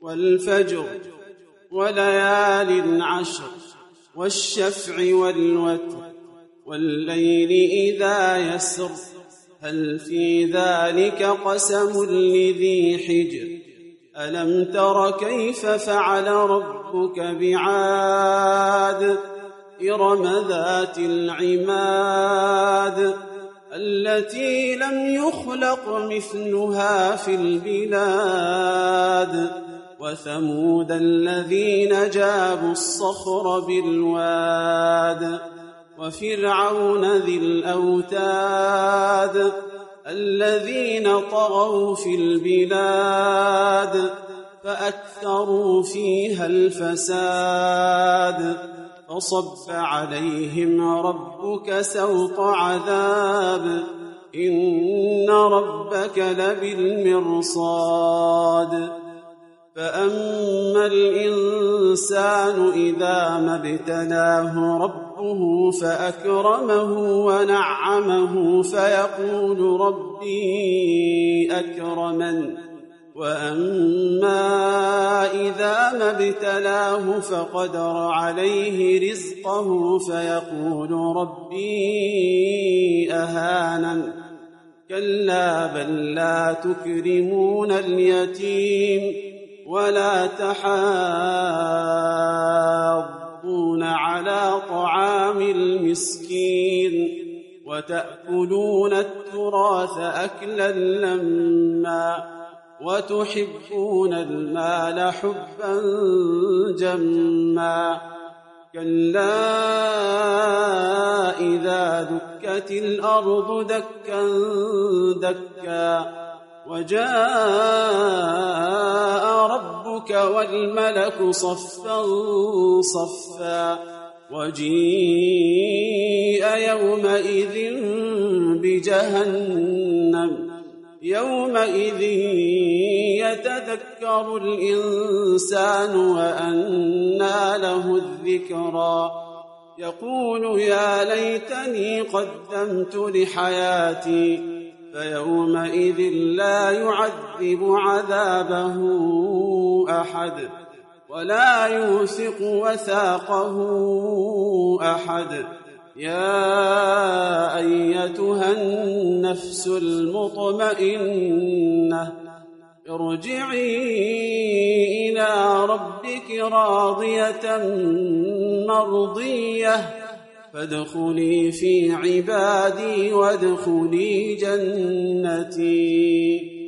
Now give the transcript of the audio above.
والفجر وليال عشر والشفع والوتر والليل إذا يسر هل في ذلك قسم لذي حجر ألم تر كيف فعل ربك بعاد إرم ذات العماد التي لم يخلق مثلها في البلاد وثمود الذين جابوا الصخر بالواد وفرعون ذي الأوتاد الذين طغوا في البلاد فأكثروا فيها الفساد فصب عليهم ربك سوط عذاب إن ربك لبالمرصاد فأما الإنسان إذا ما ابتلاه ربه فأكرمه ونعمه فيقول ربي أكرمن وأما إذا ما ابتلاه فقدر عليه رزقه فيقول ربي أهانن كلا بل لا تكرمون اليتيم ولا تحاضون على طعام المسكين وتأكلون التراث أكلا لما وتحبون المال حبا جما كلا إذا دكت الأرض دكا دكا وجاء ربك والملك صفا صفا وجيء يومئذ بجهنم يومئذ يتذكر الإنسان وأنى له الذكرى يقول يا ليتني قدمت لحياتي فيومئذ لا يعذب عذابه أحد ولا يوثق وثاقه أحد يا أيتها النفس المطمئنة ارجعي إلى ربك راضية مرضية فادخلي في عبادي وادخلي جنتي.